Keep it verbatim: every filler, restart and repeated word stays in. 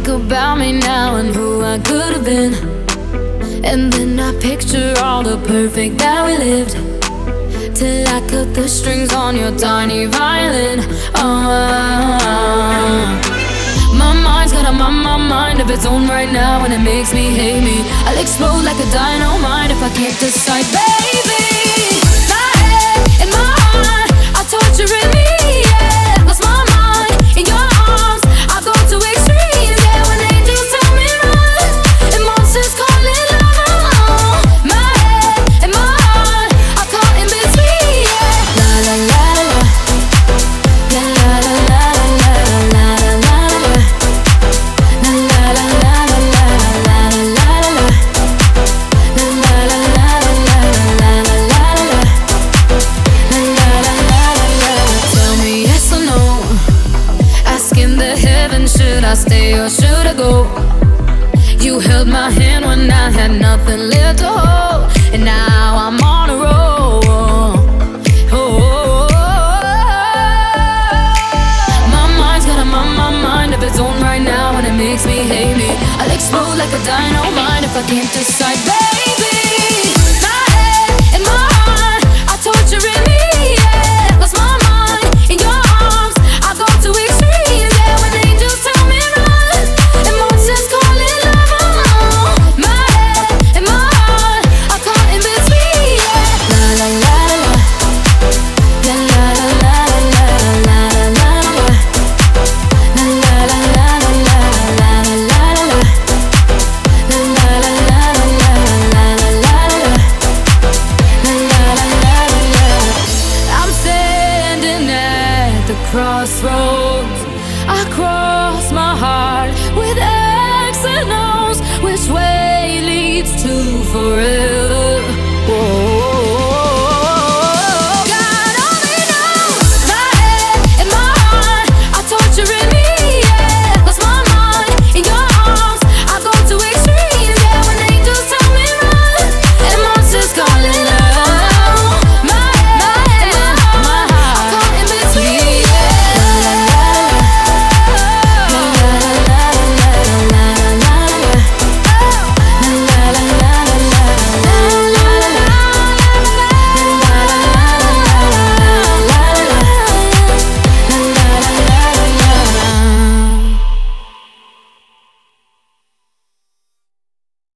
think about me now and who I could have been, and then I picture all the perfect that we lived, till I cut the strings on your tiny violin. Oh, my mind's got a my, my mind of its own right now, and it makes me hate me. I'll explode like a dynamite if I can't decide, baby. My head and my heart are torturing me, yeah. Lost my mind in your arms, I go to extremes, yeah. When angels tell me run and monsters call it love. My head and my heart are caught in between, yeah. La la la la, la la la la la la la la, la la la la la la la la la, la la la la la la la la. Tell me yes or no, asking the heavens, should I stay or should I go? You held my hand when I had nothing left to hold, and now I'm on a roll. Oh, my mind's got a my, my mind of its own right now, and it makes me hate me. I'll explode like a dynamite if I can't decide, baby. My head and my heart are torturing me, yeah. Lost my mind in your arms, I go to extremes, yeah. When angels tell me run and monsters call it love. My head and my heart are caught in between, yeah. La la la la, la la la la la la la, la la la la la la la la, la la la la la la. I'm standing at the crossroads, I cross